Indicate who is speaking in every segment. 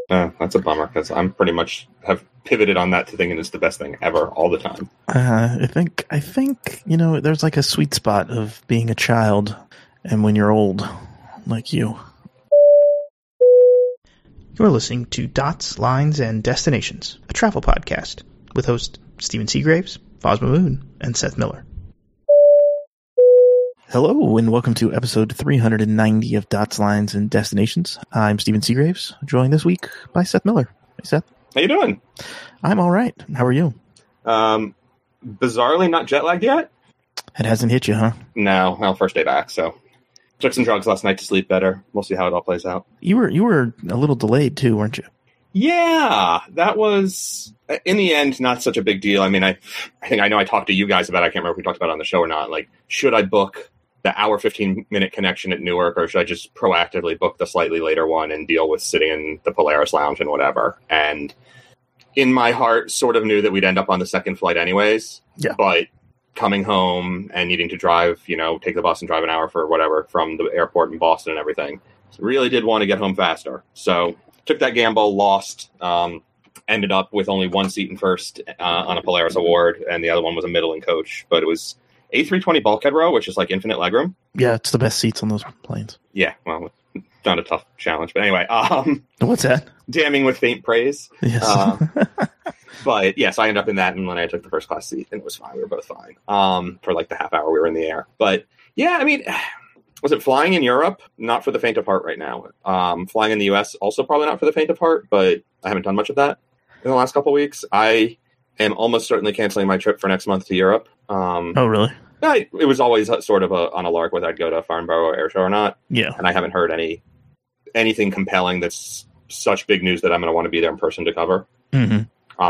Speaker 1: That's a bummer because I'm pretty much have pivoted on that to thinking it's the best thing ever all the time.
Speaker 2: I think there's like a sweet spot of being a child and when you're old, like you.
Speaker 3: You're listening to Dots, Lines, and Destinations, a travel podcast with hosts Stephen Seagraves, Fosma Moon, and Seth Miller.
Speaker 2: Hello, and welcome to episode 390 of Dots, Lines, and Destinations. I'm Stephen Seagraves, joined this week by Seth Miller. Hey, Seth.
Speaker 1: How you doing?
Speaker 2: I'm all right. How are you?
Speaker 1: Bizarrely not jet lagged yet.
Speaker 2: It hasn't hit you, huh?
Speaker 1: No, well, first day back, so took some drugs last night to sleep better. We'll see how it all plays out.
Speaker 2: You were a little delayed too, weren't you?
Speaker 1: Yeah, that was in the end not such a big deal. I mean, I think I know I talked to you guys about it. I can't remember if we talked about it on the show or not. Like, should I book the hour 15-minute connection at Newark, or should I just proactively book the slightly later one and deal with sitting in the Polaris lounge and whatever? And in my heart, sort of knew that we'd end up on the second flight anyways.
Speaker 2: Yeah.
Speaker 1: But coming home and needing to drive, take the bus and drive an hour for whatever from the airport in Boston and everything, really did want to get home faster. So took that gamble, lost, ended up with only one seat in first on a Polaris award, and the other one was a middling coach. But it was A320 bulkhead row, which is like infinite legroom.
Speaker 2: Yeah, it's the best seats on those planes.
Speaker 1: Yeah, well, not a tough challenge. But anyway.
Speaker 2: What's that?
Speaker 1: Damning with faint praise.
Speaker 2: Yes.
Speaker 1: But yes, I ended up in that, and then I took the first class seat, and it was fine. We were both fine for like the half hour we were in the air. But yeah, I mean, was it flying in Europe? Not for the faint of heart right now. Flying in the U.S. also probably not for the faint of heart, but I haven't done much of that in the last couple of weeks. I am almost certainly canceling my trip for next month to Europe.
Speaker 2: Oh, really?
Speaker 1: It was always sort of on a lark whether I'd go to Farnborough Air Show or not.
Speaker 2: Yeah.
Speaker 1: And I haven't heard anything compelling that's such big news that I'm going to want to be there in person to cover.
Speaker 2: Mm-hmm.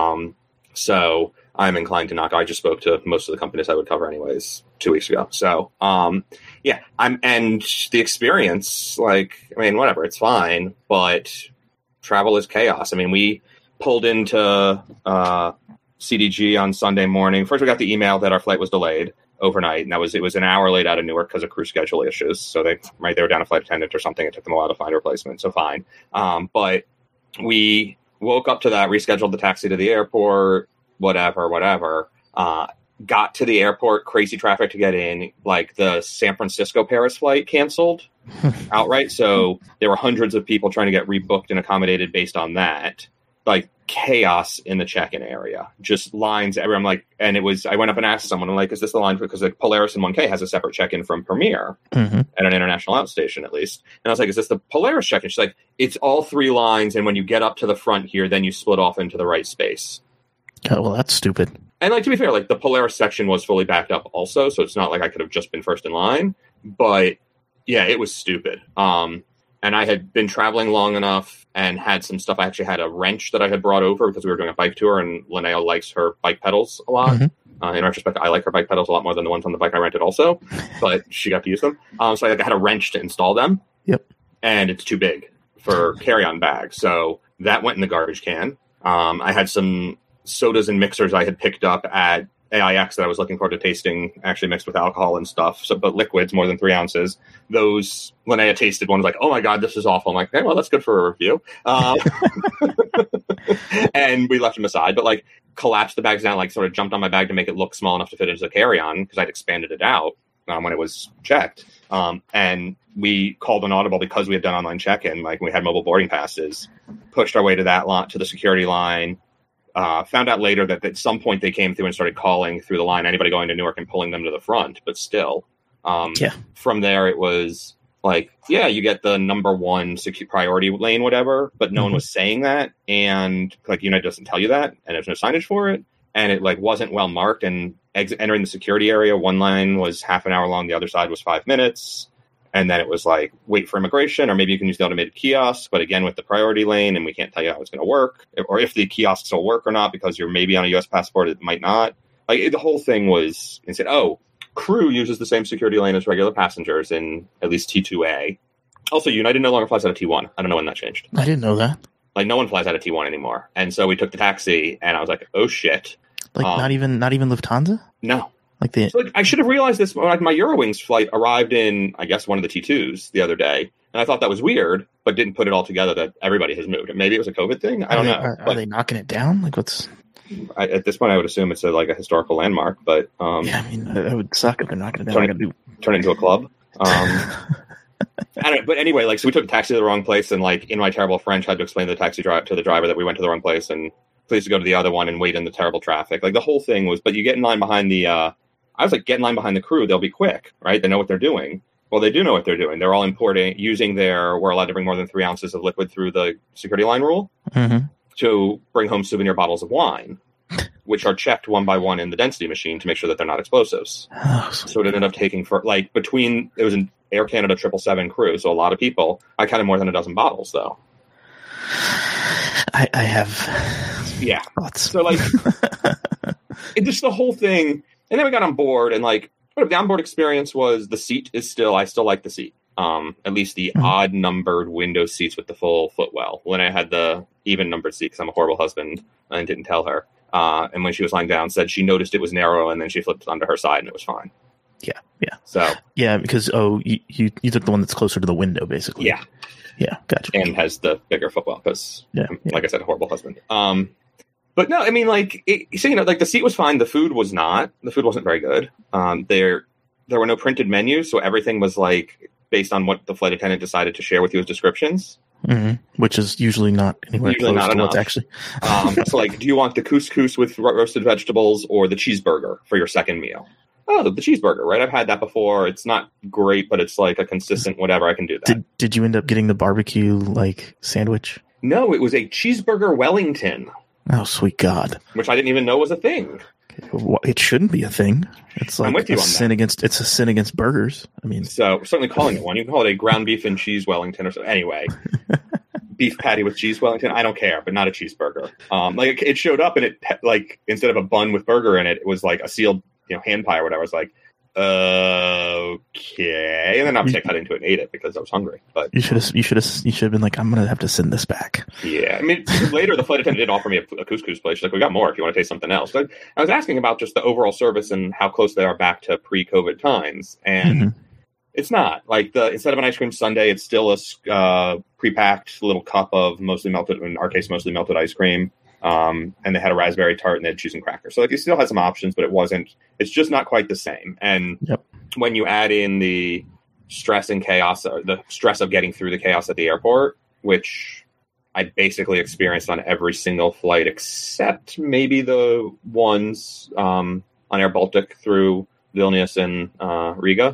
Speaker 1: So I'm inclined to not go. I just spoke to most of the companies I would cover anyways 2 weeks ago. So, yeah, and the experience, whatever, it's fine, but travel is chaos. I mean, we pulled into CDG on Sunday morning. First, we got the email that our flight was delayed overnight, and it was an hour late out of Newark because of crew schedule issues. So they were down a flight attendant or something. It took them a while to find a replacement. So fine. But we woke up to that, rescheduled the taxi to the airport, whatever. Got to the airport, crazy traffic to get in. Like the San Francisco Paris flight canceled outright. So there were hundreds of people trying to get rebooked and accommodated based on that. Like chaos in the check-in area, just lines. I'm like, and it was, I went up and asked someone, I'm like, is this the line? Because like Polaris in 1K has a separate check-in from Premier at an international outstation, at least. And I was like, is this the Polaris check-in? She's like, it's all three lines. And when you get up to the front here, then you split off into the right space.
Speaker 2: Oh, well, that's stupid.
Speaker 1: And like, to be fair, like the Polaris section was fully backed up also. So it's not like I could have just been first in line, but yeah, it was stupid. And I had been traveling long enough and had some stuff. I actually had a wrench that I had brought over because we were doing a bike tour, and Linnea likes her bike pedals a lot. Mm-hmm. In retrospect, I like her bike pedals a lot more than the ones on the bike I rented also, but she got to use them. So I had a wrench to install them. Yep. And it's too big for carry-on bags. So that went in the garbage can. I had some sodas and mixers I had picked up at AIX that I was looking forward to tasting, actually mixed with alcohol and stuff, but liquids, more than 3 ounces. Those, Linnea tasted one, was like, oh my God, this is awful. I'm like, okay, well, that's good for a review. And we left them aside, but like collapsed the bags down, like sort of jumped on my bag to make it look small enough to fit into the carry-on because I'd expanded it out when it was checked. And we called an audible because we had done online check-in, like we had mobile boarding passes, pushed our way to that lot, to the security line. Found out later that at some point they came through and started calling through the line, anybody going to Newark and pulling them to the front, but still. From there, it was like, yeah, you get the number one priority lane, whatever, but no one was saying that. And like United doesn't tell you that, and there's no signage for it. And it like wasn't well marked. And entering the security area, one line was half an hour long, the other side was 5 minutes. And then it was like, wait for immigration, or maybe you can use the automated kiosk, but again, with the priority lane, and we can't tell you how it's going to work, or if the kiosks will work or not, because you're maybe on a U.S. passport, it might not. Like, the whole thing was insane. Oh, crew uses the same security lane as regular passengers in at least T2A. Also, United no longer flies out of T1. I don't know when that changed.
Speaker 2: I didn't know that.
Speaker 1: Like, no one flies out of T1 anymore. And so we took the taxi, and I was like, oh, shit.
Speaker 2: Like, not even Lufthansa?
Speaker 1: No.
Speaker 2: Like the
Speaker 1: So, like, I should have realized this. Like, my Eurowings flight arrived in, I guess, one of the T2s the other day, and I thought that was weird, but didn't put it all together that everybody has moved. Maybe it was a COVID thing. I don't know.
Speaker 2: Are they knocking it down? Like what's?
Speaker 1: At this point, I would assume it's a historical landmark, but
Speaker 2: Yeah, I mean, it would suck if they're knocking it down.
Speaker 1: Turn it into a club. I don't know, but anyway, like, so we took a taxi to the wrong place, and like, in my terrible French, I had to explain to the driver that we went to the wrong place, and please to go to the other one and wait in the terrible traffic. Like, the whole thing was, but you get in line behind the. I was like, get in line behind the crew. They'll be quick, right? They know what they're doing. Well, they do know what they're doing. They're all we're allowed to bring more than 3 ounces of liquid through the security line rule to bring home souvenir bottles of wine, which are checked one by one in the density machine to make sure that they're not explosives. So it ended up taking it was an Air Canada 777 crew, so a lot of people. I counted more than a dozen bottles, though.
Speaker 2: I have thoughts.
Speaker 1: So, like, it just the whole thing. And then we got on board, and like, the onboard experience was the seat is still. I still like the seat. At least the odd numbered window seats with the full footwell. When I had the even numbered seat, because I'm a horrible husband and didn't tell her. And when she was lying down, said she noticed it was narrow, and then she flipped onto her side, and it was fine.
Speaker 2: Yeah.
Speaker 1: So
Speaker 2: because you took the one that's closer to the window, basically. Yeah, gotcha.
Speaker 1: And has the bigger footwell because, like I said, a horrible husband. But no, I mean, like, like the seat was fine. The food was not. The food wasn't very good. There were no printed menus, so everything was like based on what the flight attendant decided to share with you as descriptions.
Speaker 2: Which is usually not anywhere close to what's actually.
Speaker 1: So, like, do you want the couscous with roasted vegetables or the cheeseburger for your second meal? Oh, the cheeseburger, right? I've had that before. It's not great, but it's like a consistent whatever. I can do that.
Speaker 2: Did you end up getting the barbecue like sandwich?
Speaker 1: No, it was a cheeseburger Wellington.
Speaker 2: Oh, sweet God!
Speaker 1: Which I didn't even know was a thing.
Speaker 2: It shouldn't be a thing. It's like
Speaker 1: a sin
Speaker 2: against burgers. I mean,
Speaker 1: so certainly calling it one. You can call it a ground beef and cheese Wellington or something. Anyway, beef patty with cheese Wellington. I don't care, but not a cheeseburger. Like, it showed up, and it, like, instead of a bun with burger in it, it was like a sealed, hand pie or whatever. I was like, okay, and then obviously I cut into it and ate it because I was hungry. But
Speaker 2: you should have been like, I'm gonna have to send this back.
Speaker 1: Yeah, I mean, later the flight attendant did offer me a couscous place. She's like, we got more if you want to taste something else. But I was asking about just the overall service and how close they are back to pre-COVID times, and it's not like instead of an ice cream sundae, it's still a pre-packed little cup of mostly melted ice cream. And they had a raspberry tart and they had cheese and crackers. So, like, it still had some options, but it's just not quite the same. And when you add in the stress and chaos, or the stress of getting through the chaos at the airport, which I basically experienced on every single flight except maybe the ones on Air Baltic through Vilnius and Riga,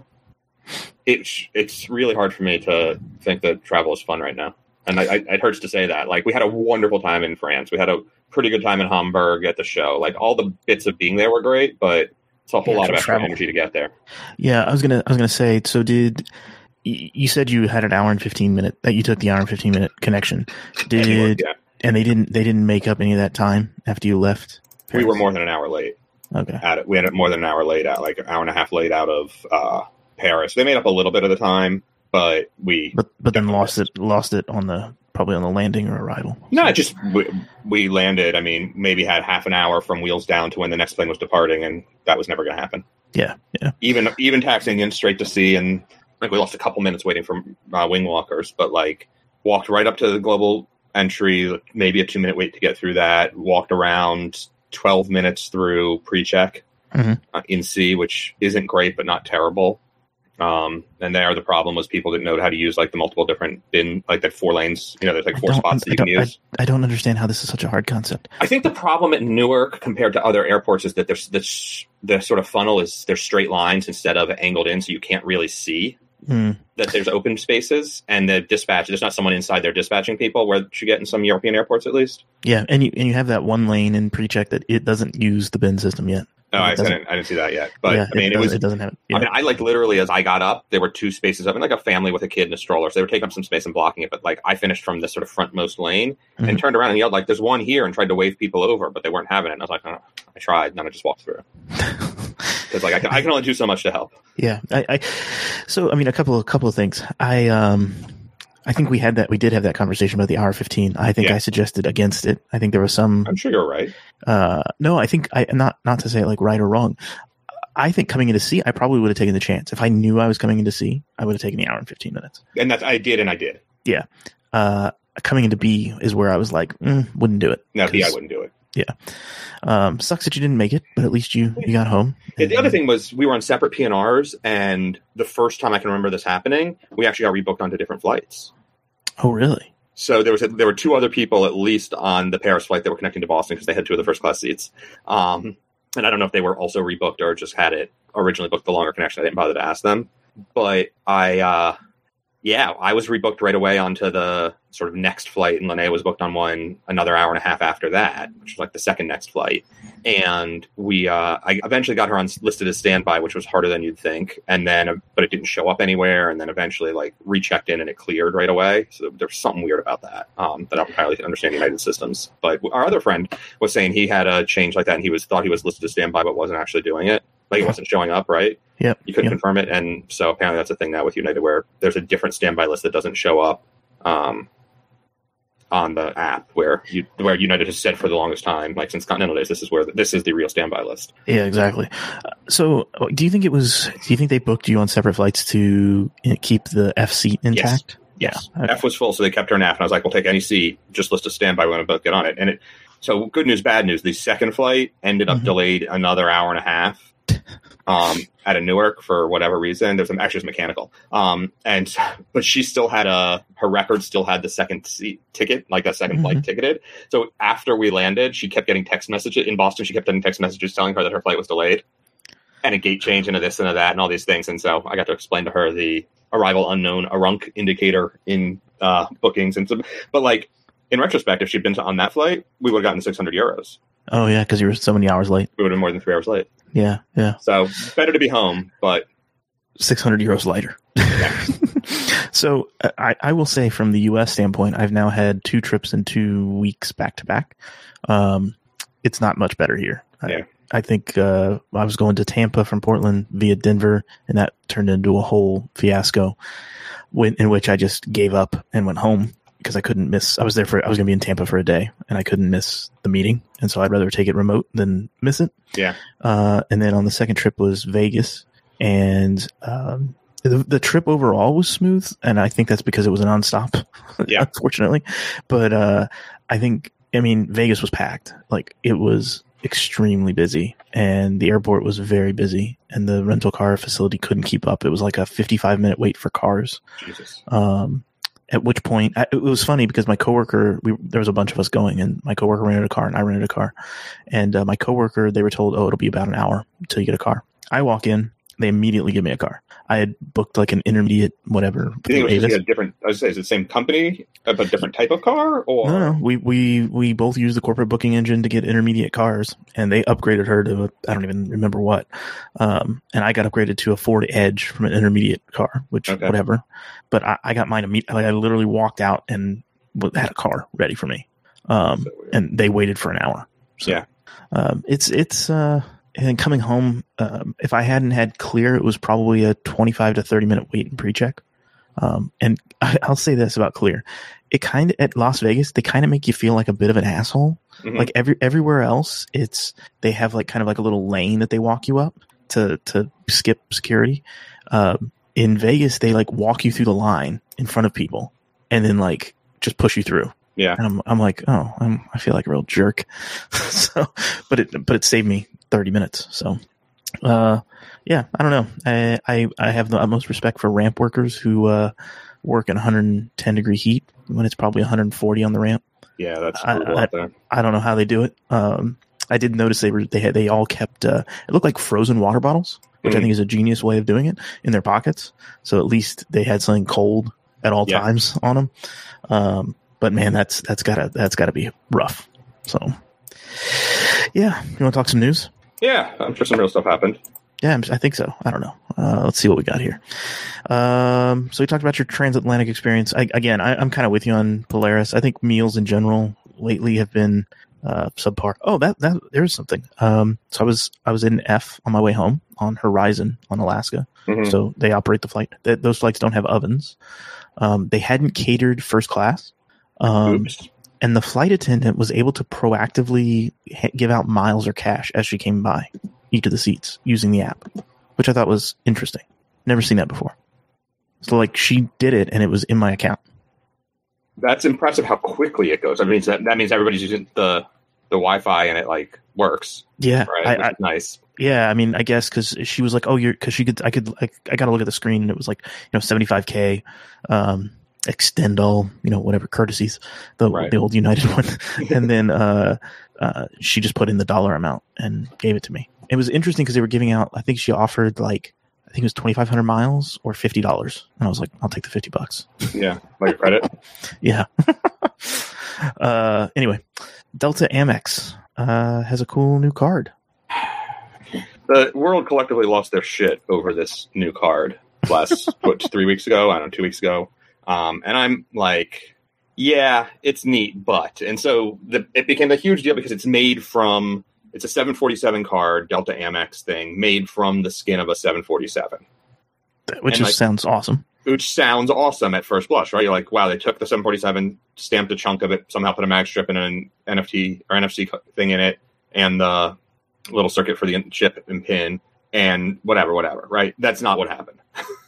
Speaker 1: it's really hard for me to think that travel is fun right now. And it hurts to say that. Like, we had a wonderful time in France. We had a pretty good time in Hamburg at the show. Like, all the bits of being there were great, but it's a whole lot of extra energy to get there.
Speaker 2: Yeah, I was gonna say. So, you said you had an hour and 15 minute that you took the hour and 15 minute connection? And they didn't make up any of that time after you left?
Speaker 1: We were more than an hour late.
Speaker 2: Okay.
Speaker 1: We had more than an hour late like an hour and a half late out of Paris. They made up a little bit of the time. But then lost it on probably on the landing or arrival. No, just we landed. I mean, maybe had half an hour from wheels down to when the next plane was departing, and that was never going to happen.
Speaker 2: Yeah.
Speaker 1: Even taxiing in straight to sea, and like, we lost a couple minutes waiting for wing walkers, but like, walked right up to the global entry, maybe a 2-minute wait to get through that. Walked around 12 minutes through pre-check in sea, which isn't great but not terrible. And there, the problem was people didn't know how to use like the multiple different bin, like that 4 lanes. There's like 4 spots that you can use.
Speaker 2: I don't understand how this is such a hard concept.
Speaker 1: I think the problem at Newark compared to other airports is that the sort of funnel is there's straight lines instead of angled in, so you can't really see that there's open spaces. And the dispatch, there's not someone inside there dispatching people, where you get in some European airports at least.
Speaker 2: Yeah, and you have that 1 lane in pre-check that it doesn't use the bin system yet.
Speaker 1: No, I didn't see that yet. But
Speaker 2: yeah,
Speaker 1: I mean,
Speaker 2: it doesn't have it. Yeah.
Speaker 1: I mean, I like literally as I got up, there were 2 spaces up, and like a family with a kid and a stroller. So they were taking up some space and blocking it. But like, I finished from this sort of frontmost lane and turned around and yelled like, "There's one here!" and tried to wave people over, but they weren't having it. And I was like, oh, I tried, and then I just walked through. Because like, I can only do so much to help.
Speaker 2: Yeah. So I mean, a couple of things. I think we did have that conversation about the hour 15. I think I suggested against it. I think there was some.
Speaker 1: I'm sure you're right.
Speaker 2: No, I think not to say it like right or wrong. I think coming into C, I probably would have taken the chance. If I knew I was coming into C, I would have taken the hour and 15 minutes.
Speaker 1: And I did.
Speaker 2: Yeah. Coming into B is where I was like, wouldn't do it.
Speaker 1: No, B, I wouldn't do it.
Speaker 2: Yeah. Sucks that you didn't make it, but at least you got home.
Speaker 1: Yeah, the other thing was we were on separate PNRs, and the first time I can remember this happening, we actually got rebooked onto different flights.
Speaker 2: Oh, really?
Speaker 1: So there were two other people at least on the Paris flight that were connecting to Boston because they had two of the first class seats. And I don't know if they were also rebooked or just had it originally booked the longer connection. I didn't bother to ask them. But I was rebooked right away onto the sort of next flight, and Linnea was booked on one another hour and a half after that, which was like the second next flight. And I eventually got her on listed as standby, which was harder than you'd think. And then, but it didn't show up anywhere. And then eventually, like, rechecked in and it cleared right away. So there was something weird about that. That I don't entirely understand United Systems. But our other friend was saying he had a change like that, and he thought he was listed as standby, but wasn't actually doing it. Like, he wasn't showing up, right?
Speaker 2: Yep.
Speaker 1: You couldn't confirm it. And so apparently that's a thing now with United, where there's a different standby list that doesn't show up on the app, where United has said for the longest time, like since Continental days, this is the real standby list.
Speaker 2: Yeah, exactly. So do you think they booked you on separate flights to keep the F seat intact?
Speaker 1: Yes.
Speaker 2: Yeah. Okay.
Speaker 1: F was full, so they kept her in F, and I was like, we'll take any seat, just list a standby, we're going to both get on it. So good news, bad news. The second flight ended up delayed another hour and a half out of Newark for whatever reason. There's actually it's mechanical. But she still had her record still had the second seat ticket, like that second flight ticketed. So after we landed, she kept getting text messages in Boston. She kept getting text messages telling her that her flight was delayed and a gate change into this and that and all these things. And so I got to explain to her the arrival unknown ARUNC indicator in bookings and but like in retrospect, if she'd been on that flight, we would have gotten 600 euros.
Speaker 2: Oh yeah, because you were so many hours late.
Speaker 1: We would have been more than 3 hours late.
Speaker 2: Yeah.
Speaker 1: So better to be home, but
Speaker 2: 600 euros later. So I will say, from the U.S. standpoint, I've now had 2 trips in 2 weeks back to back. It's not much better here.
Speaker 1: Yeah.
Speaker 2: I think I was going to Tampa from Portland via Denver, and that turned into a whole fiasco in which I just gave up and went home because I couldn't miss. I was going to be in Tampa for a day, and I couldn't miss the meeting, and so I'd rather take it remote than miss it.
Speaker 1: Yeah.
Speaker 2: And then on the second trip was Vegas, and the trip overall was smooth, and I think that's because it was a nonstop.
Speaker 1: Yeah.
Speaker 2: Unfortunately, but I mean Vegas was packed. Like, it was extremely busy, and the airport was very busy, and the rental car facility couldn't keep up. It was like a 55-minute wait for cars.
Speaker 1: Jesus.
Speaker 2: At which point, it was funny because my coworker, there was a bunch of us going, and my coworker rented a car and I rented a car. And my coworker, they were told, it'll be about an hour until you get a car. I walk in, they immediately give me a car. I had booked like an intermediate, whatever.
Speaker 1: You think it was just a different, I was saying, is it the same company, but different type of car? Or
Speaker 2: No. We both used the corporate booking engine to get intermediate cars, and they upgraded her to I don't even remember what. And I got upgraded to a Ford Edge from an intermediate car, which whatever. But I got mine immediately. Like, I literally walked out and had a car ready for me. And they waited for an hour. So,
Speaker 1: yeah.
Speaker 2: It's and coming home, if I hadn't had Clear, it was probably a 25 to 30 minute wait in pre-check. And I'll say this about Clear. It kind of, at Las Vegas, they kind of make you feel like a bit of an asshole. Mm-hmm. Like everywhere else, they have like kind of like a little lane that they walk you up to skip security. In Vegas, they like walk you through the line in front of people and then like just push you through.
Speaker 1: Yeah.
Speaker 2: And I'm like, I feel like a real jerk. So, but it saved me 30 minutes. So, yeah, I don't know. I have the utmost respect for ramp workers who work in 110 degree heat when it's probably 140 on the ramp.
Speaker 1: Yeah, that's brutal out there.
Speaker 2: I don't know how they do it. I did notice they all kept it looked like frozen water bottles, which I think is a genius way of doing it, in their pockets. So at least they had something cold at all times on them. But man, that's gotta be rough. So, yeah, you want to talk some news?
Speaker 1: Yeah, I'm sure some real stuff happened.
Speaker 2: Yeah, I think so. I don't know. Let's see what we got here. So we talked about your transatlantic experience. I'm kind of with you on Polaris. I think meals in general lately have been subpar. Oh, that there's something. So I was in F on my way home on Horizon on Alaska. Mm-hmm. So they operate the flight. Those flights don't have ovens. They hadn't catered first class. And the flight attendant was able to proactively give out miles or cash as she came by. each of the seats using the app, which I thought was interesting. Never seen that before. So like she did it and it was in my account.
Speaker 1: That's impressive how quickly it goes. I mean, that means everybody's using the Wi-Fi and it like works.
Speaker 2: Yeah,
Speaker 1: right. Nice.
Speaker 2: Yeah, I mean, I guess because she was like, "Oh, because I got to look at the screen and it was like 75K, extend all whatever courtesies, the old United one, and then she just put in the dollar amount and gave it to me. It was interesting because they were giving out. I think she offered it was 2,500 miles or $50, and I was like, I'll take the $50.
Speaker 1: Yeah, like credit.
Speaker 2: Yeah. Anyway, Delta Amex has a cool new card.
Speaker 1: The world collectively lost their shit over this new card last 3 weeks ago. I don't know, 2 weeks ago. And I'm like, yeah, it's neat, but and so it became a huge deal because it's a 747 card, Delta Amex thing, made from the skin of a 747,
Speaker 2: which sounds awesome.
Speaker 1: Which sounds awesome at first blush, right? You're like, wow, they took the 747, stamped a chunk of it, somehow put a mag strip and an NFT or NFC thing in it, and the little circuit for the chip and pin, and whatever, right? That's not what happened.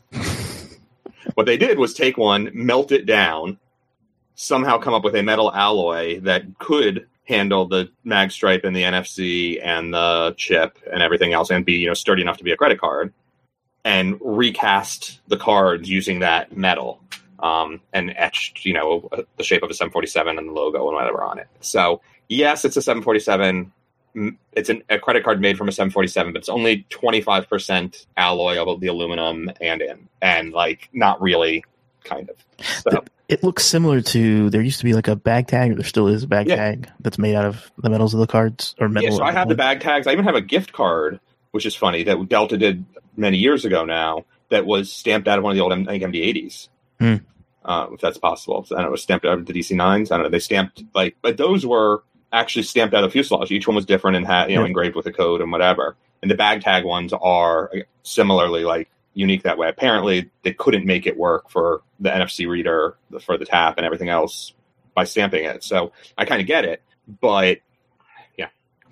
Speaker 1: What they did was take one, melt it down, somehow come up with a metal alloy that could handle the mag stripe and the NFC and the chip and everything else and be sturdy enough to be a credit card, and recast the cards using that metal and etched the shape of a 747 and the logo and whatever on it. So yes, it's a 747. It's a credit card made from a 747, but it's only 25% alloy of the aluminum and like not really, kind of. So
Speaker 2: it looks similar to, there used to be like a bag tag, or there still is a bag tag that's made out of the metals of the cards or metal.
Speaker 1: Yeah, so I have the bag tags. I even have a gift card, which is funny, that Delta did many years ago now, that was stamped out of one of the old MD-80s. If that's possible. So, I don't know, it was stamped out of the DC-9s. I don't know. They stamped but those were actually stamped out of fuselage. Each one was different and had engraved with a code and whatever. And the bag tag ones are similarly unique that way. Apparently, they couldn't make it work for the NFC reader for the tap and everything else by stamping it. So I kind of get it, but yeah.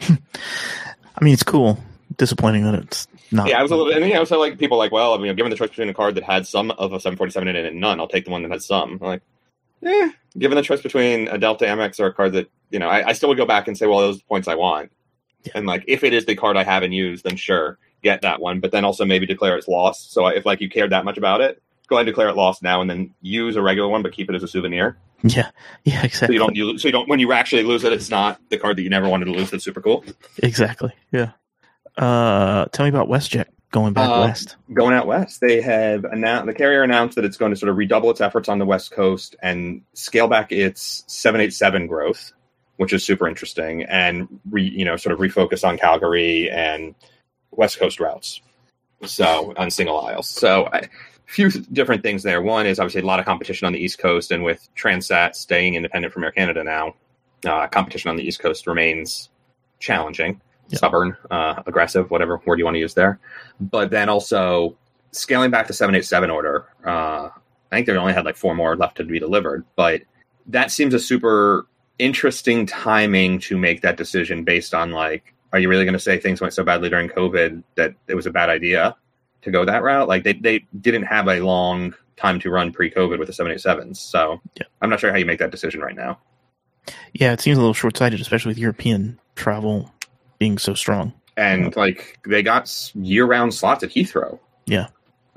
Speaker 2: I mean, it's cool. Disappointing that it's not.
Speaker 1: Yeah, I was a little. And also like people well, given the choice between a card that had some of a 747 in it and none, I'll take the one that had some. I'm like, given the choice between a Delta Amex or a card that I still would go back and say, well, those are the points I want. Yeah. And if it is the card I haven't used, then sure, get that one. But then also maybe declare it's lost. So if you cared that much about it, go ahead and declare it lost now, and then use a regular one, but keep it as a souvenir.
Speaker 2: Yeah, exactly.
Speaker 1: So you don't when you actually lose it, it's not the card that you never wanted to lose. That's super cool.
Speaker 2: Exactly. Yeah. Tell me about WestJet going back west.
Speaker 1: Going out west, they have announced, the carrier announced that it's going to sort of redouble its efforts on the West Coast and scale back its 787 growth, which is super interesting, and sort of refocus on Calgary and West Coast routes. So on single aisles. So a few different things there. One is obviously a lot of competition on the East Coast, and with Transat staying independent from Air Canada now, competition on the East Coast remains challenging. Yeah. Stubborn, aggressive, whatever word you want to use there. But then also scaling back the 787 order. I think they only had 4 more left to be delivered, but that seems a super interesting timing to make that decision based on are you really going to say things went so badly during COVID that it was a bad idea to go that route? They didn't have a long time to run pre-COVID with the 787s. So I'm not sure how you make that decision right now.
Speaker 2: Yeah, it seems a little short-sighted, especially with European travel being so strong.
Speaker 1: And they got year-round slots at Heathrow.
Speaker 2: Yeah.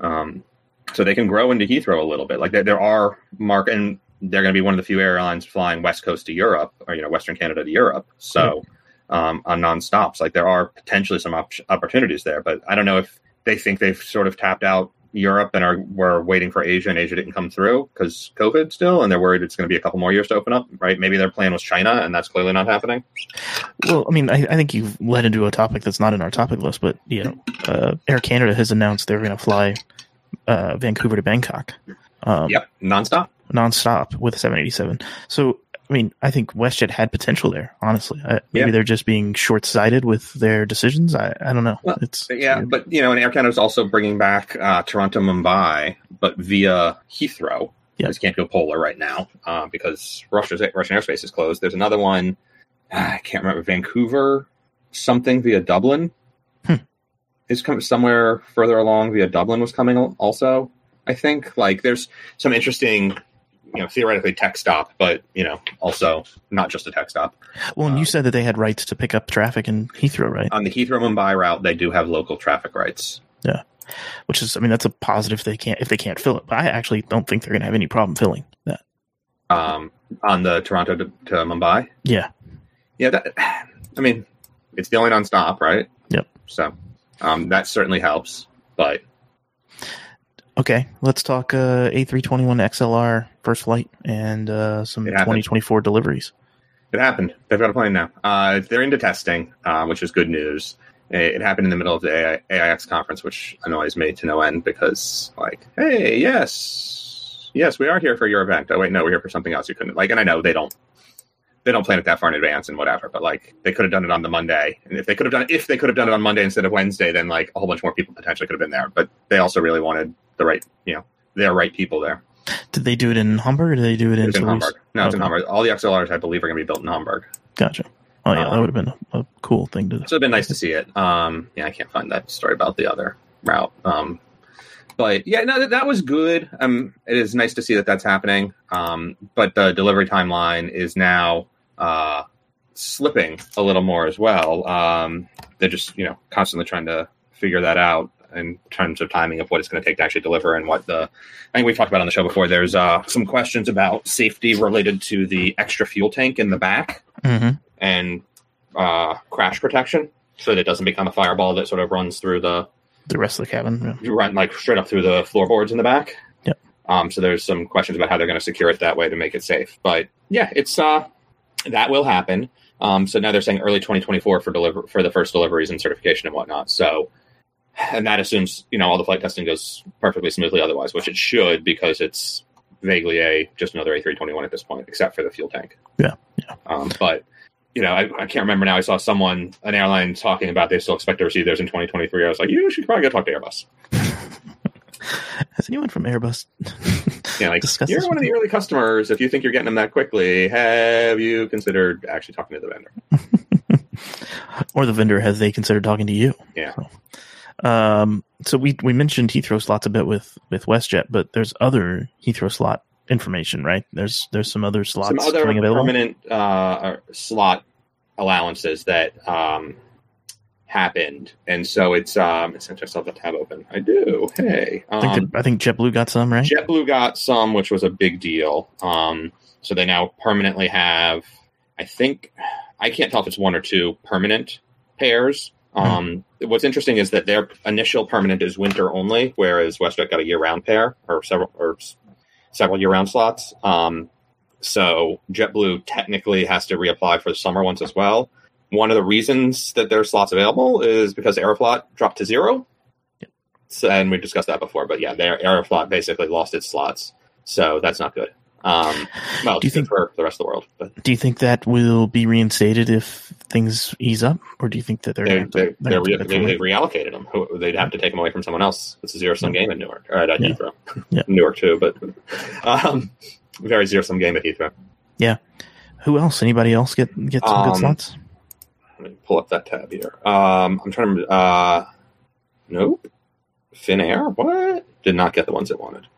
Speaker 1: So they can grow into Heathrow a little bit. There are and they're going to be one of the few airlines flying West Coast to Europe, or Western Canada to Europe. So on non-stops, there are potentially some opportunities there. But I don't know if they think they've sort of tapped out Europe and we're waiting for Asia, and Asia didn't come through because COVID still, and they're worried it's going to be a couple more years to open up, right? Maybe their plan was China, and that's clearly not happening.
Speaker 2: Well, I mean, I think you've led into a topic that's not in our topic list, but Air Canada has announced they're going to fly Vancouver to Bangkok. Nonstop with a 787. So, I mean, I think WestJet had potential there, honestly. Maybe they're just being short-sighted with their decisions. I don't know.
Speaker 1: Well, but, and Air Canada is also bringing back Toronto-Mumbai, but via Heathrow. Yeah. Because you can't go polar right now because Russian airspace is closed. There's another one, I can't remember, Vancouver something via Dublin. is coming somewhere further along via Dublin was coming also. I think like there's some interesting, theoretically tech stop, but also not just a tech stop.
Speaker 2: Well, and you said that they had rights to pick up traffic in Heathrow, right?
Speaker 1: On the Heathrow Mumbai route, they do have local traffic rights.
Speaker 2: Yeah, which is, that's a positive. If they can't fill it, but I actually don't think they're going to have any problem filling that.
Speaker 1: On the Toronto to Mumbai.
Speaker 2: Yeah.
Speaker 1: It's the only nonstop, right?
Speaker 2: Yep.
Speaker 1: So that certainly helps, but.
Speaker 2: Okay, let's talk A321 XLR first flight and some 2024 deliveries.
Speaker 1: It happened. They've got a plane now. They're into testing, which is good news. It happened in the middle of the AIX conference, which annoys me to no end because, hey, yes, we are here for your event. Oh, wait, no, we're here for something else. You couldn't and I know they don't plan it that far in advance and whatever, but they could have done it on the Monday. And if they could have done it on Monday instead of Wednesday, then a whole bunch more people potentially could have been there. But they also really wanted the right, their right people there.
Speaker 2: Did they do it in Hamburg or did they do it in
Speaker 1: Hamburg? No, it's in Hamburg. All the XLRs, I believe, are going to be built in Hamburg.
Speaker 2: Gotcha. Oh, yeah, that would have been a cool thing to do.
Speaker 1: So it'd been nice to see it. I can't find that story about the other route. But yeah, no, that was good. It is nice to see that that's happening. But the delivery timeline is now slipping a little more as well. They're just, constantly trying to figure that out in terms of timing of what it's going to take to actually deliver and I think we've talked about on the show before. There's some questions about safety related to the extra fuel tank in the back and crash protection so that it doesn't become a fireball that sort of runs through the
Speaker 2: rest of the cabin.
Speaker 1: You run straight up through the floorboards in the back.
Speaker 2: Yep.
Speaker 1: So there's some questions about how they're going to secure it that way to make it safe. But yeah, it's that will happen. So now they're saying early 2024 for the first deliveries and certification and whatnot. So, and that assumes all the flight testing goes perfectly smoothly otherwise, which it should because it's vaguely just another A321 at this point, except for the fuel tank.
Speaker 2: Yeah.
Speaker 1: But I can't remember now. I saw an airline talking about they still expect to receive theirs in 2023. I was like, you should probably go talk to Airbus.
Speaker 2: Has anyone from Airbus?
Speaker 1: You're one of the early customers. If you think you're getting them that quickly, have you considered actually talking to the vendor?
Speaker 2: Or the vendor, has they considered talking to you?
Speaker 1: Yeah.
Speaker 2: So we mentioned Heathrow slots a bit with WestJet, but there's other Heathrow slot information, right? There's some other slots coming available.
Speaker 1: Permanent slot allowances that happened, and so it's since I still have the tab open. I do. Hey,
Speaker 2: I think JetBlue got some, right?
Speaker 1: JetBlue got some, which was a big deal. So they now permanently have. I think I can't tell if it's one or two permanent pairs. What's interesting is that their initial permanent is winter only, whereas WestJet got a year-round pair or several year-round slots. So JetBlue technically has to reapply for the summer ones as well. One of the reasons that there's slots available is because Aeroflot dropped to 0.
Speaker 2: Yep.
Speaker 1: So, and we discussed that before, but yeah, Aeroflot basically lost its slots. So that's not good. Do you think for the rest of the world? But
Speaker 2: do you think that will be reinstated if things ease up, or do you think that they
Speaker 1: reallocated them? They'd have to take them away from someone else. It's a zero-sum game at Newark, or at Heathrow. Yeah. Newark too, but very zero-sum game at Heathrow.
Speaker 2: Yeah. Who else? Anybody else get some good slots?
Speaker 1: Let me pull up that tab here. I'm trying to. Nope. Finnair. What? Did not get the ones it wanted.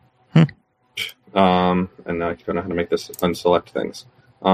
Speaker 1: And now I don't know how to make this unselect things.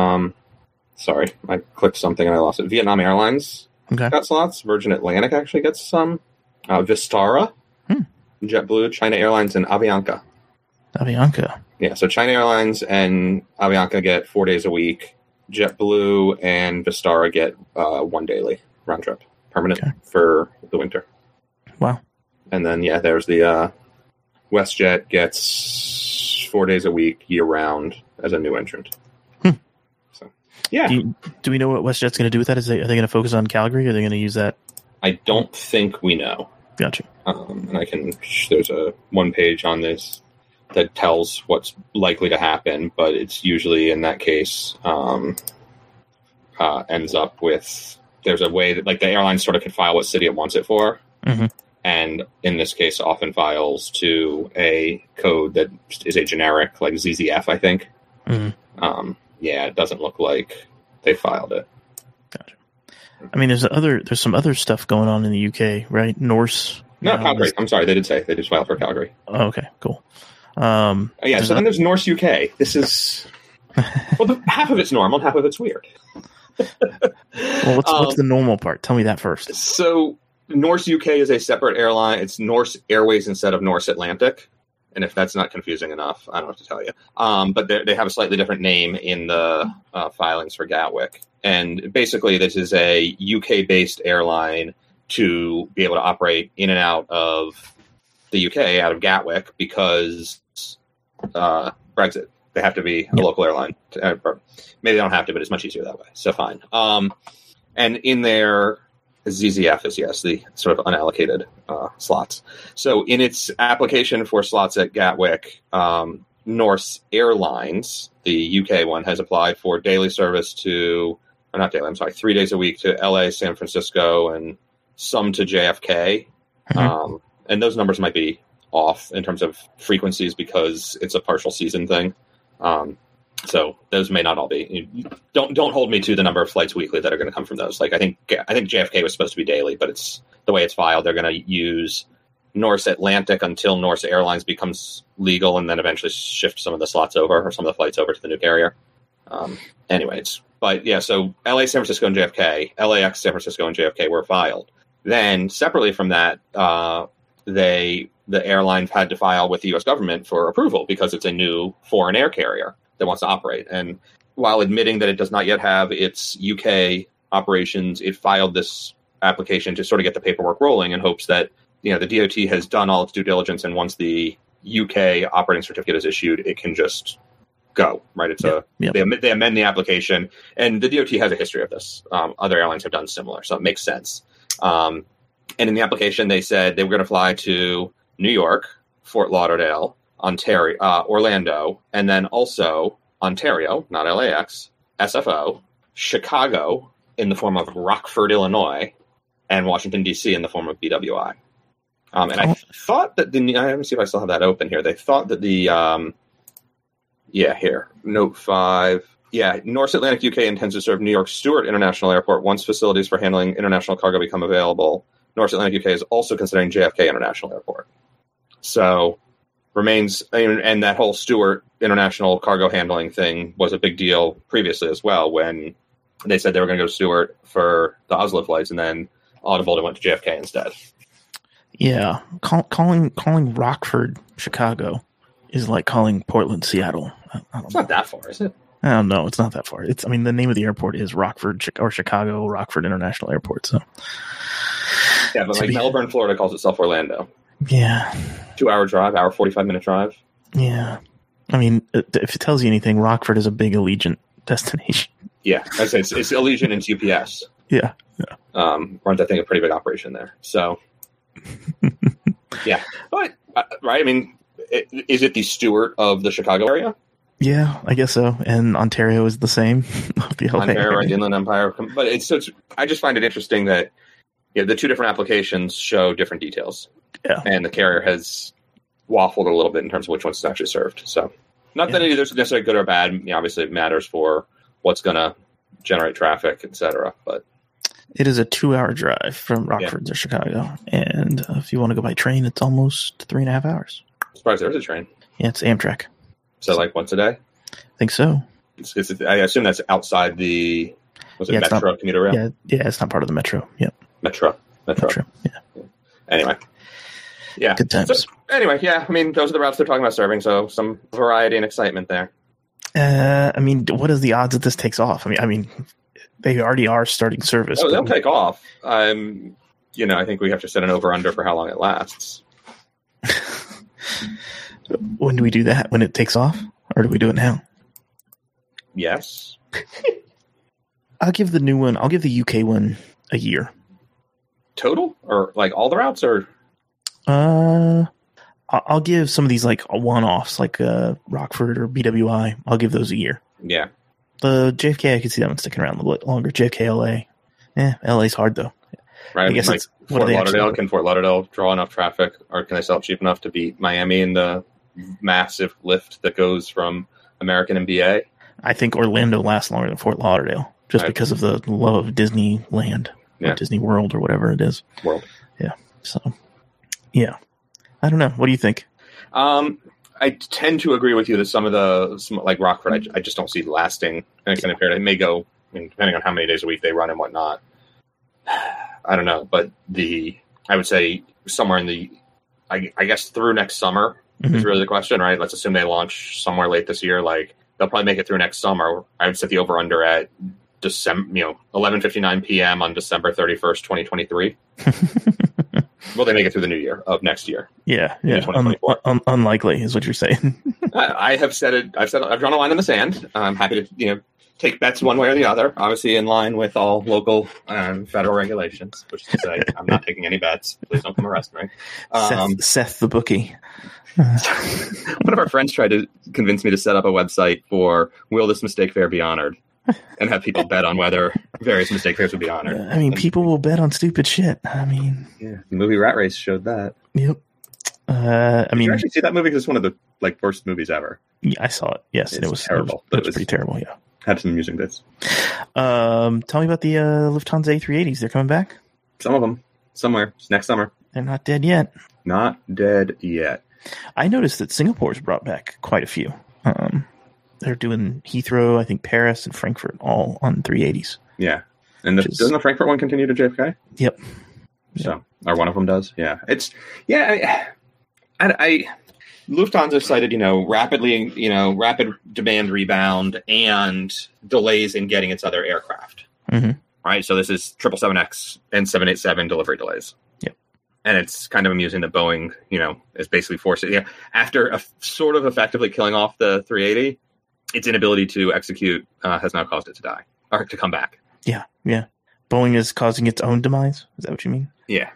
Speaker 1: Sorry, I clicked something and I lost it. Vietnam Airlines got slots. Virgin Atlantic actually gets some. Vistara, JetBlue, China Airlines, and Avianca. Yeah, so China Airlines and Avianca get 4 days a week. JetBlue and Vistara get 1 daily round trip, permanent for the winter.
Speaker 2: Wow.
Speaker 1: And then, there's the WestJet gets 4 days a week, year round, as a new entrant. So, yeah.
Speaker 2: Do we know what WestJet's going to do with that? Are they going to focus on Calgary, or are they going to use that?
Speaker 1: I don't think we know.
Speaker 2: Gotcha.
Speaker 1: And there's a one page on this that tells what's likely to happen, but it's usually in that case ends up with, there's a way that the airline sort of can file what city it wants it for.
Speaker 2: Mm-hmm.
Speaker 1: And in this case, often files to a code that is a generic, like ZZF, I think.
Speaker 2: Mm-hmm.
Speaker 1: It doesn't look like they filed it.
Speaker 2: Gotcha. I mean, there's some other stuff going on in the UK, right? Norse.
Speaker 1: No, Calgary. I'm sorry, they did file for Calgary.
Speaker 2: Oh, okay, cool.
Speaker 1: So then there's Norse UK. This is half of it's normal, half of it's weird.
Speaker 2: Well, what's the normal part? Tell me that first.
Speaker 1: So Norse UK is a separate airline. It's Norse Airways instead of Norse Atlantic. And if that's not confusing enough, I don't know what to tell you. But they have a slightly different name in the filings for Gatwick. And basically, this is a UK-based airline to be able to operate in and out of the UK, out of Gatwick, because Brexit. They have to be a local airline. Maybe they don't have to, but it's much easier that way. So fine. And in their ZZF is, yes, the sort of unallocated slots. So in its application for slots at Gatwick, Norse Airlines, the UK one, has applied for daily service to, or not daily, I'm sorry, 3 days a week to LA, San Francisco, and some to JFK. Mm-hmm. And those numbers might be off in terms of frequencies because it's a partial season thing. So those may not all be. Don't hold me to the number of flights weekly that are going to come from those. Like I think JFK was supposed to be daily, but it's the way it's filed. They're going to use Norse Atlantic until Norse Airlines becomes legal, and then eventually shift some of the slots over or some of the flights over to the new carrier. Anyways, but yeah, so LA, San Francisco, and JFK, LAX, San Francisco, and JFK were filed. Then separately from that, the airline had to file with the U.S. government for approval because it's a new foreign air carrier that wants to operate. And while admitting that it does not yet have its UK operations, it filed this application to sort of get the paperwork rolling in hopes that, the DOT has done all its due diligence, and once the UK operating certificate is issued, it can just go, right? It's they amend the application, and the DOT has a history of this. Other airlines have done similar, so it makes sense. And in the application, they said they were going to fly to New York, Fort Lauderdale, Ontario, Orlando, and then also Ontario, not LAX, SFO, Chicago in the form of Rockford, Illinois, and Washington, D.C. in the form of BWI. And I thought that let me see if I still have that open here. They thought that here, note 5. Yeah, Norse Atlantic UK intends to serve New York Stewart International Airport once facilities for handling international cargo become available. Norse Atlantic UK is also considering JFK International Airport. So remains, and that whole Stewart International cargo handling thing was a big deal previously as well, when they said they were going to go to Stewart for the Oslo flights, and then Audible went to JFK instead.
Speaker 2: Yeah, calling Rockford Chicago is like calling Portland Seattle.
Speaker 1: It's not that far, is it?
Speaker 2: I don't know. It's not that far. The name of the airport is Rockford or Chicago Rockford International Airport. So
Speaker 1: yeah, but like Melbourne, Florida calls itself Orlando.
Speaker 2: Yeah.
Speaker 1: 2-hour drive, 45-minute drive.
Speaker 2: Yeah. I mean, if it tells you anything, Rockford is a big Allegiant destination.
Speaker 1: Yeah. It's Allegiant and UPS.
Speaker 2: Yeah.
Speaker 1: Runs, I think, a pretty big operation there. So, yeah. But, right, I mean, is it the Stewart of the Chicago area?
Speaker 2: Yeah, I guess so. And Ontario is the same.
Speaker 1: Ontario, right, Inland Empire. But I just find it interesting that the two different applications show different details.
Speaker 2: Yeah. And
Speaker 1: the carrier has waffled a little bit in terms of which one's actually served. So, not that either's necessarily good or bad. Obviously, it matters for what's going to generate traffic, etc. But
Speaker 2: it is a 2-hour drive from Rockford to Chicago. And if you want to go by train, it's almost 3.5 hours.
Speaker 1: I'm surprised there's a train.
Speaker 2: Yeah, it's Amtrak.
Speaker 1: So, like once a day?
Speaker 2: I think so.
Speaker 1: I assume that's outside the Metro commuter rail?
Speaker 2: Yeah, it's not part of the Metro. Yep.
Speaker 1: Metro.
Speaker 2: Yeah.
Speaker 1: Anyway. Yeah.
Speaker 2: Good times.
Speaker 1: So, anyway, yeah, I mean, those are the routes they're talking about serving, so some variety and excitement there.
Speaker 2: I mean, what is the odds that this takes off? I mean, they already are starting service.
Speaker 1: Oh, they'll take off. I think we have to set an over-under for how long it lasts.
Speaker 2: When do we do that? When it takes off? Or do we do it now?
Speaker 1: Yes.
Speaker 2: I'll give the new one, I'll give the UK one a year.
Speaker 1: Total? Or like all the routes? Or
Speaker 2: I'll give some of these like one-offs, like Rockford or BWI. I'll give those a year.
Speaker 1: Yeah.
Speaker 2: The JFK, I can see that one sticking around a little bit longer. JFK, LA. LA's hard though.
Speaker 1: Right. I guess like Fort Lauderdale. Can Fort Lauderdale draw enough traffic, or can they sell it cheap enough to beat Miami in the massive lift that goes from American and BA?
Speaker 2: I think Orlando lasts longer than Fort Lauderdale. just because of the love of Disneyland, or Disney World, or whatever it is.
Speaker 1: World.
Speaker 2: Yeah. So, yeah. I don't know. What do you think?
Speaker 1: I tend to agree with you that some like Rockford, I just don't see lasting an extended period. It may go, depending on how many days a week they run and whatnot. I don't know, but I would say somewhere in the, I guess through next summer is really the question, right? Let's assume they launch somewhere late this year. Like they'll probably make it through next summer. I would set the over under at December, 11:59 p.m. on December 31st, 2023. Will they make it through the new year of next year?
Speaker 2: Yeah. Unlikely is what you're saying.
Speaker 1: I have said it. I've drawn a line in the sand. I'm happy to take bets one way or the other. Obviously, in line with all local and federal regulations, which is to say, I'm not taking any bets. Please don't come arrest me.
Speaker 2: Seth the bookie.
Speaker 1: One of our friends tried to convince me to set up a website for will this mistake fair be honored, and have people bet on whether various mistake fairs would be honored.
Speaker 2: People will bet on stupid shit.
Speaker 1: The movie Rat Race showed that.
Speaker 2: Yep.
Speaker 1: Did you actually see that movie? Because it's one of the worst movies ever.
Speaker 2: Yeah, I saw it. Yes, and it was terrible. It was pretty terrible. Yeah,
Speaker 1: had some amusing bits.
Speaker 2: Tell me about the Lufthansa A380s. They're coming back.
Speaker 1: Some of them somewhere next summer.
Speaker 2: They're not dead yet.
Speaker 1: Not dead yet.
Speaker 2: I noticed that Singapore's brought back quite a few. They're doing Heathrow, I think Paris and Frankfurt, all on 380s.
Speaker 1: Yeah, and doesn't the Frankfurt one continue to JFK?
Speaker 2: Yep.
Speaker 1: So, or one of them does. Yeah, Lufthansa cited, rapid demand rebound and delays in getting its other aircraft.
Speaker 2: Mm-hmm.
Speaker 1: Right, so this is 777X and 787 delivery delays.
Speaker 2: Yep.
Speaker 1: And it's kind of amusing that Boeing, is basically forcing, after a sort of effectively killing off the 380, its inability to execute has now caused it to die or to come back.
Speaker 2: Yeah. Boeing is causing its own demise. Is that what you mean?
Speaker 1: Yeah.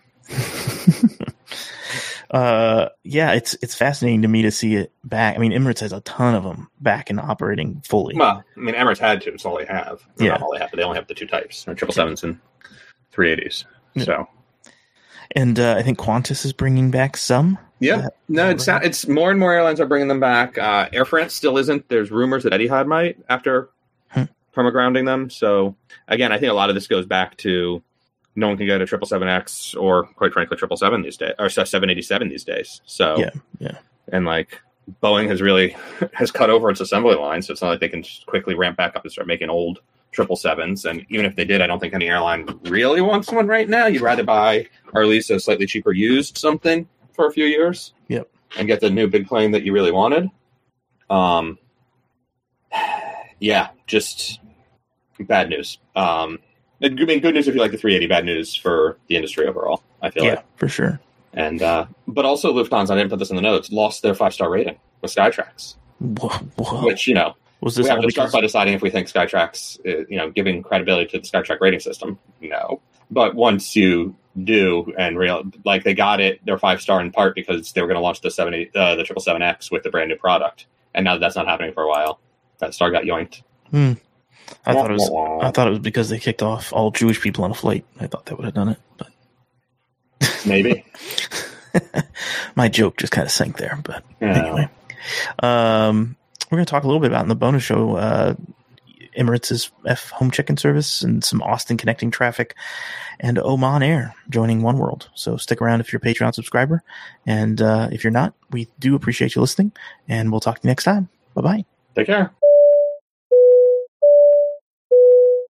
Speaker 2: It's fascinating to me to see it back. Emirates has a ton of them back and operating fully.
Speaker 1: Well, Emirates had to. It's all they have. Not all they have, but they only have the two types, 777s and 380s.
Speaker 2: Yeah.
Speaker 1: So.
Speaker 2: And I think Qantas is bringing back some.
Speaker 1: Yeah. No, it's more and more airlines are bringing them back. Air France still isn't. There's rumors that Etihad might after perma-grounding them. So, again, I think a lot of this goes back to no one can get a 777X or, quite frankly, 777 these days, or 787 these days. So,
Speaker 2: yeah.
Speaker 1: And Boeing has cut over its assembly line, so it's not like they can just quickly ramp back up and start making old 777s. And even if they did, I don't think any airline really wants one right now. You'd rather buy or at least a slightly cheaper used something for a few years.
Speaker 2: Yep. And
Speaker 1: get the new big plane that you really wanted. Just bad news. Good news if you like the 380, bad news for the industry overall, I feel like. Yeah,
Speaker 2: for sure.
Speaker 1: And but also Lufthansa, I didn't put this in the notes, lost their 5-star rating with Skytrax.
Speaker 2: Whoa.
Speaker 1: Which,
Speaker 2: was this
Speaker 1: we have to start by deciding if we think Skytrax, giving credibility to the Skytrax rating system. No. But once you do and they got it, they're 5-star in part because they were going to launch the 777X with the brand new product. And now that's not happening for a while. That star got yoinked.
Speaker 2: I thought it was because they kicked off all Jewish people on a flight. I thought that would have done it, but
Speaker 1: maybe.
Speaker 2: My joke just kind of sank there, but anyway. We're going to talk a little bit about in the bonus show Emirates' home check-in service and some Austin connecting traffic and Oman Air joining oneworld. So stick around if you're a Patreon subscriber. And if you're not, we do appreciate you listening, and we'll talk to you next time. Bye-bye.
Speaker 1: Take care.